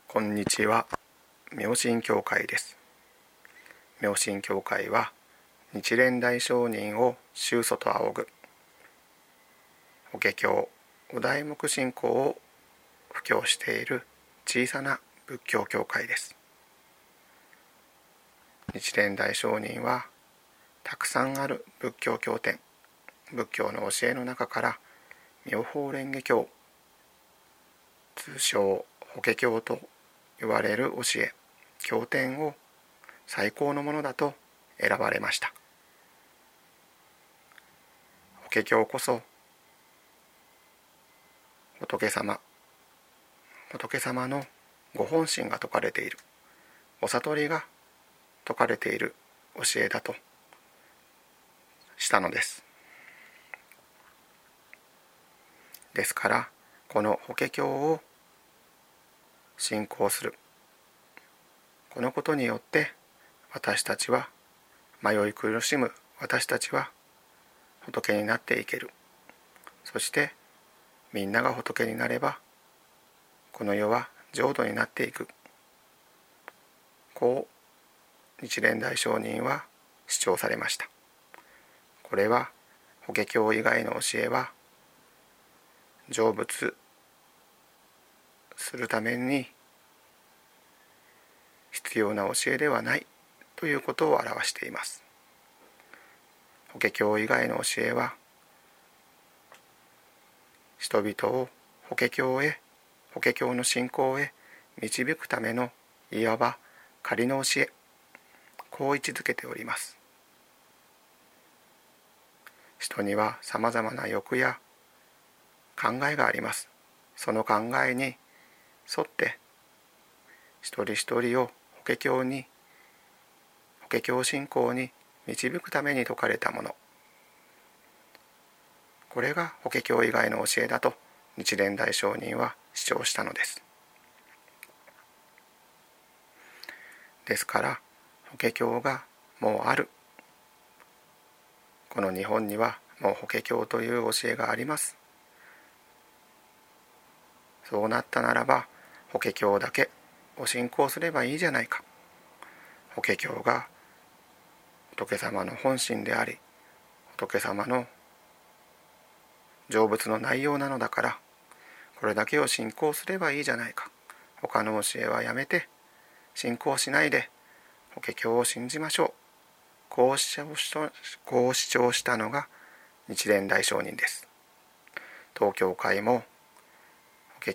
こんにちは。妙心教会です。妙心教会は日蓮大聖人を宗祖と仰ぐ法華経お題目信仰を布教している小さな仏教教会です。日蓮大聖人はたくさんある仏教経典、仏教の教えの中から妙法蓮華経、通称法華経と言われる教え、経典を最高のものだと選ばれました。法華経こそ仏様のご本心が説かれている、お悟りが説かれている教えだとしたのです。ですからこの法華経を信仰する、このことによって私たちは迷い苦しむ私たちは仏になっていける。そしてみんなが仏になればこの世は浄土になっていく。こう日蓮大聖人は主張されました。これは法華経以外の教えは成仏するために必要な教えではないということを表しています。法華経以外の教えは人々を法華経の信仰へ導くためのいわば仮の教え、こう位置づけております。人にはさまざまな欲や考えがあります。その考えに沿って一人一人を法華経信仰に導くために説かれたもの、これが法華経以外の教えだと日蓮大聖人は主張したのです。ですから法華経がもうある、この日本にはもう法華経という教えがあります。そうなったならば法華経だけを信仰すればいいじゃないか。法華経が仏様の本心であり、仏様の成仏の内容なのだから、これだけを信仰すればいいじゃないか。他の教えはやめて信仰しないで法華経を信じましょう。こう主張したのが日蓮大聖人です。当教会も法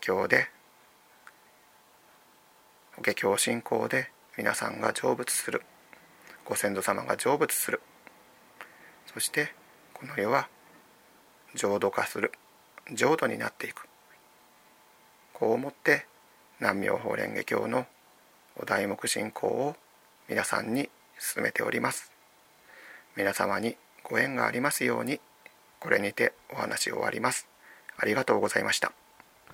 華経信仰で皆さんが成仏する、ご先祖様が成仏する、そしてこの世は浄土化する、浄土になっていく、こう思って南妙法蓮華経のお題目信仰を皆さんに進めております。皆様にご縁がありますように、これにてお話を終わります。ありがとうございました。